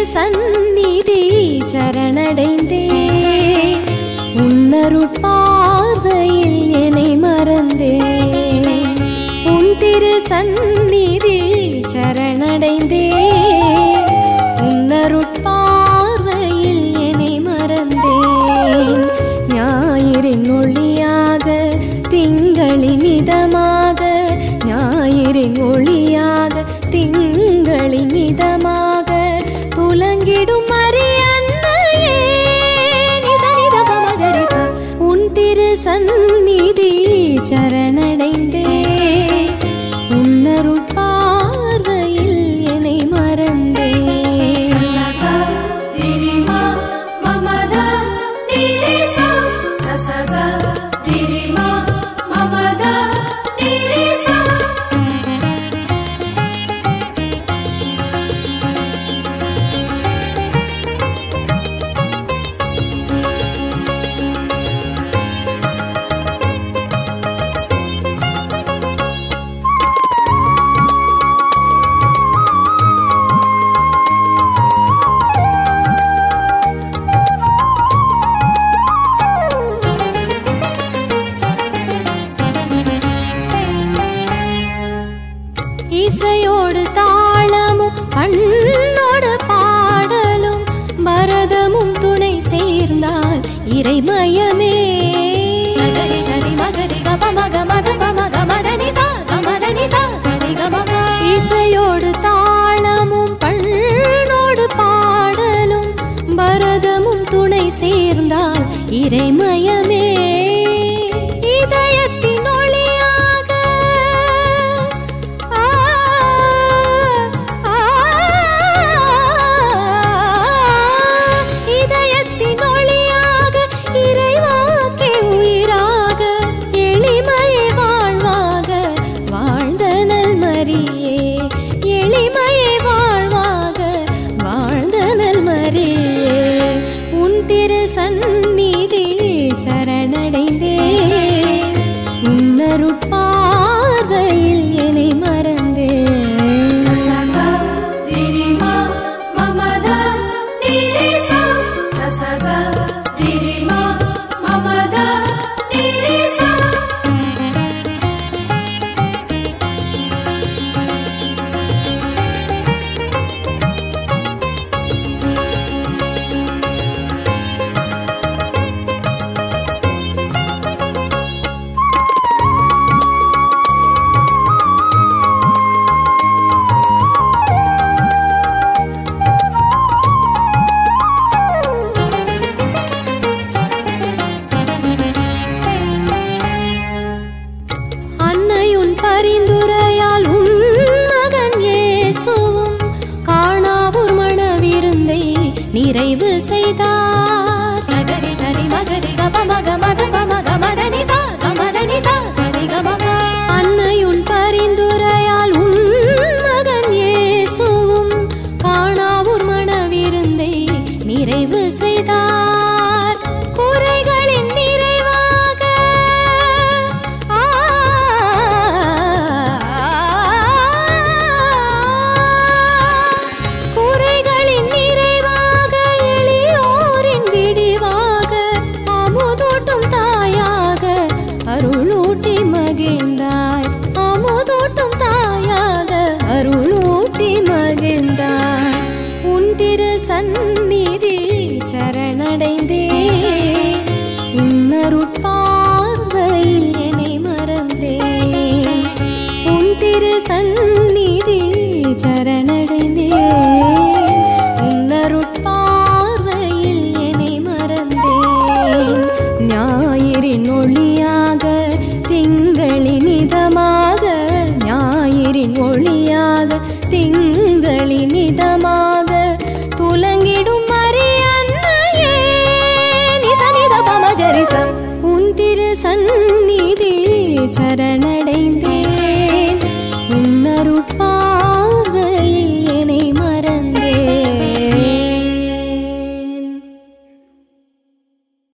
சந்நிதி சரணடைந்தேன். உன்னருட்பார்வையில் என்னை மறந்தேன். உன் திரு சந்நிதி சரணடைந்தேன். உன்னருட்பார்வையில் என்னை மறந்தேன். ஞாயிறின் ஒளியாக திங்களின் இதமாக, ஞாயிறின் ஒளியாக திங்களின் இதமாக துலங்கிடும் அரியன்னையே நிசனித பமகரிச. உன் திரு சந்நிதி சரணடைந்தேன். உன்னருட்பார்வையில் என்னை மறந்தேன். இசையோடு தாளமும் பண்ணோடு பாடலும் பரதமும் துணை சேர்ந்தால் இறைமயமே. சரி சரி மகரி கப மக மத பமக மதனி சா கமதனி சா சரி கமக. இசையோடு தாளமும் பண்ணோடு பாடலும் பரதமும் துணை சேர்ந்தால் இறைமயமே. இதயத்தின் ஒளியாக இதயத்தின் ஒளியாக இறைவாக்கே உயிராக எளிமையை வாழ்வாக வாழ்ந்த நல்மரியே. எளிமையை வாழ்வாக வாழ்ந்த நல்மரியே. உன் திரு சந்நிதி சரணடைந்தேன். உன்னருட்பார்வையில் என்னை மறந்தேன். பரிந்துரையால் உன் மகன் இயேசுவும் காணாவூர் மணவிருந்தை நிறைவு செய்தார். சகரி சரி மகரி கப மக மத பமக மதனி சா கமதனி சா சரி கமக. அன்னையுன் பரிந்துரையால் உன் மகன் இயேசுவும் காணாவூர் மணவிருந்தை நிறைவு செய்தார். குறைகளின் நிறைவாக குறைகளின் நிறைவாக எளியோரின் விடிவாக அமுதூட்டும் தாயாக அருளூட்டி மகிழ்ந்தாய். அமுதூட்டும் தாயாக அருளூட்டி மகிழ்ந்தாய். உன் திரு சந்நிதி சரணடைந்தேன். உன்னருட்பார்வையில் என்னை மறந்தேன். உன் திரு சந்நிதி சரணடைந்தேன். உன்னருட்பார்வையில் என்னை மறந்தேன். ஞாயிறின் ஒளியாக திங்களின் இதமாக, ஞாயிறின் ஒளியாக திங்களின் இதமாக துலங்கிடும் அரியன்னையே நிசனித பமகரிச. உன் திரு சந்நிதி சரண